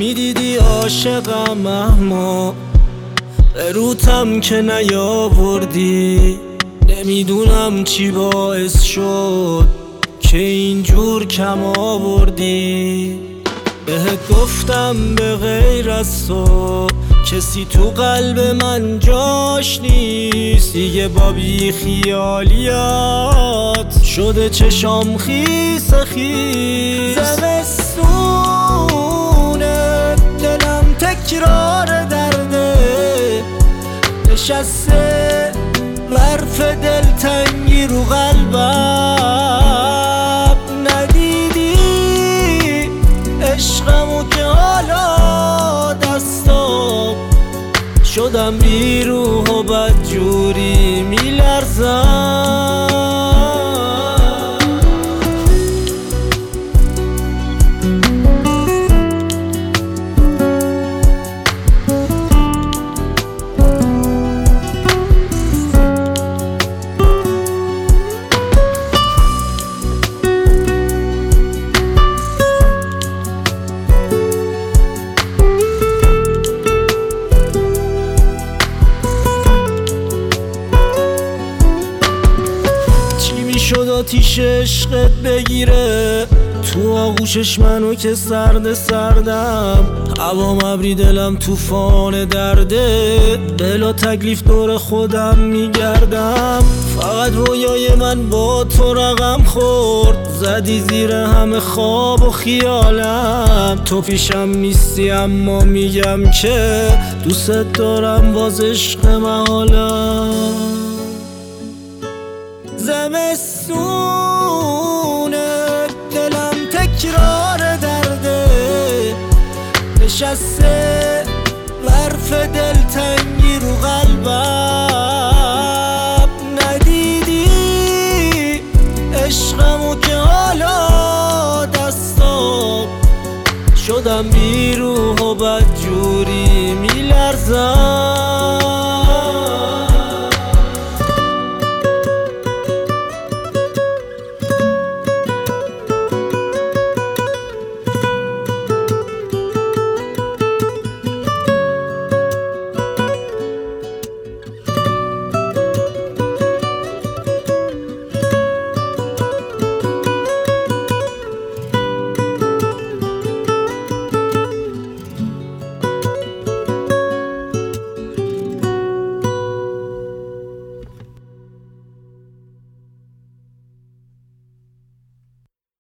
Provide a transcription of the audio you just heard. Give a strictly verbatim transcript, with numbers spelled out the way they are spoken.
میدیدی عاشقم اما روتم که نیاوردی. نمیدونم چی باعث شد که اینجور کم آوردی. بهت گفتم به غیر از تو کسی تو قلب من جاش نیست. دیگه با بی خیالیات شده چشام خیس خیس. زمستونه دلم تکرار درده نشسته برف دلتنگی رو قلبم. ندیدی عشقمو که حالا دستام شدم بی روح و بدجوری میلرزم. شد آتیش عشقت بگیره تو آغوشش منو که سرد سردم. هوام ابری دلم توفان درده بلا تکلیف دور خودم میگردم. فقط رویای من با تو رقم خورد زدی زیر همه خواب و خیالم. تو پیشم نیستی اما میگم که دوست دارم باز عشق محالم. زمستونه دلم تکرار درده نشسته برف دلتنگی رو قلبم. ندیدی عشقمو که حالا دستام شدم بی روح و بدجوری میلرزم.